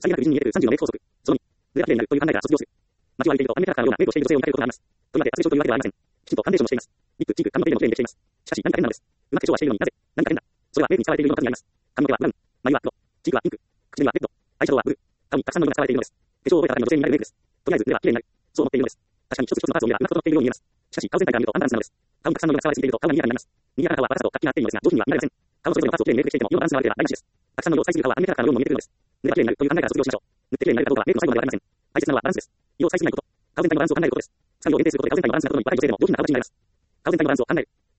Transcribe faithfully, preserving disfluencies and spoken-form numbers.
さりげなく美人に見えるさんじゅうの名法則。そのに、腕が綺麗になるという考えから卒業する。街を歩いているとアニメキャラクターのようなメイクをしている女性を見かけることがあります。とりわけ脱衣所というわけではありません。きちんとファンデーションをしています。リップ、チーク、髪の手入れも綺麗にできています。しかし何か変なのです。うまく化粧はしているのになぜ、何か変だ。それはメイクに使われているような数にあります。髪の毛はブラウン、眉は黒、チークはピンク、口にはレッド、アイシャドウはブルー。顔にたくさんの色が使われているのです。化粧を覚えた中の女性になるメイクです。とりあえず腕は綺麗になる。そう思っているのです。確かに一つ一つのパーツを見ればうまく整っているように見えます。しかし顔全体から見るとアンバランスなのです。顔にたくさんの色が使われすぎていると顔が賑やかになります。賑やかな顔はバラさと活気があっていいのですが、上品には見られません。顔のそれぞれのパーツを綺麗にメイクしていても色のバランスが悪ければ台無しです。たくさんの色を使いすぎる顔はアニメキャラクターのようにも見えてくるのです。腕が綺麗になるという考えから卒業しましょう。塗って綺麗になるかどうかはメイクの最後までわかりません。大切なのはバランスです。色を使いすぎないこと。顔全体のバランスを考えることです。使いを限定することで顔全体のバランスが整い、若い女性でも上品な顔立ちになります。顔全体のバランスを考える。